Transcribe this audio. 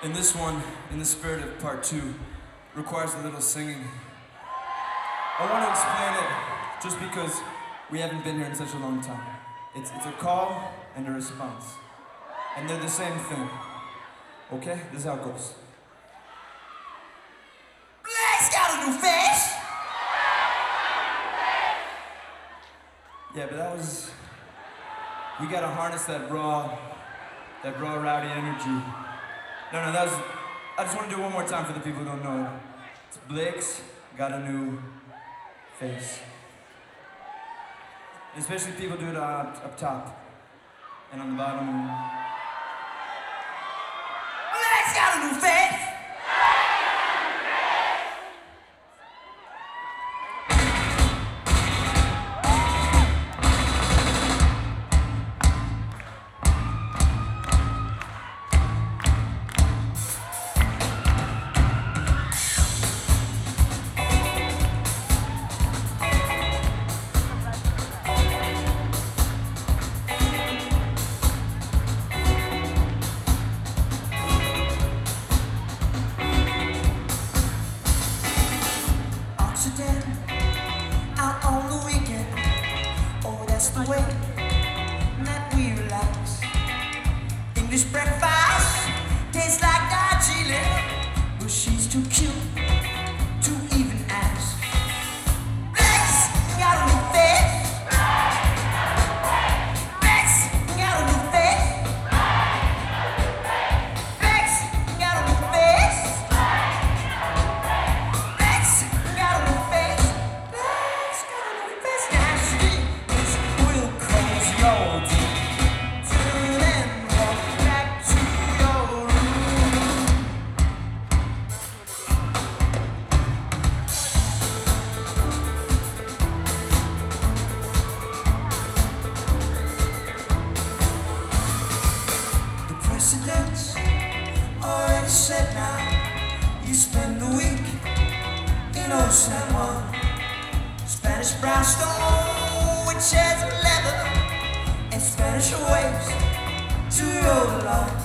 And this one, in the spirit of part 2, requires a little singing. I want to explain it just because we haven't been here in such a long time. It's a call and a response. And they're the same thing. Okay? This is how it goes. Blake's got a new face! Yeah, but that was... We gotta harness that raw rowdy energy. No, that was... I just want to do it one more time for the people who don't know it. It's Blake's got a new face. And especially people do it up top and on the bottom. Blake's got a new face! Out on the weekend, oh that's the way that we relax. English breakfast tastes like Darjeeling, but she's too cute to even ask. Blake's got a new face. Blake's got a new face. Blake's got a new face. Blake's got a new face. Blake's got a new face. Nasty, it's real crazy all day. Turn and walk back to your room. The precedent's already set now. You spend the week in old San Juan, Spanish brownstone with chairs of leather and Spanish waves to your lawn.